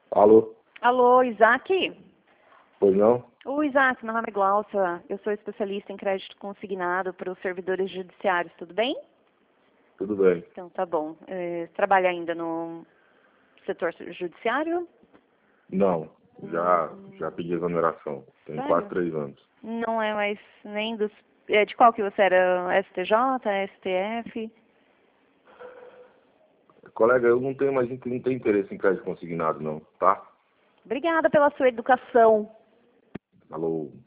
Alô? Alô, Isaac? Pois não? Oi, Isaac, meu nome é Glaucia. Eu sou especialista em crédito consignado para os servidores judiciários, tudo bem? Tudo bem. Então, tá bom. Você trabalha ainda no setor judiciário? Não. Já pedi exoneração. Tem quase Sério? 3 anos. Não é mais nem dos... de qual que você era? STJ, STF? Colega, eu não tenho mais não tenho interesse em crédito consignado, não, tá? Obrigada pela sua educação. Alô?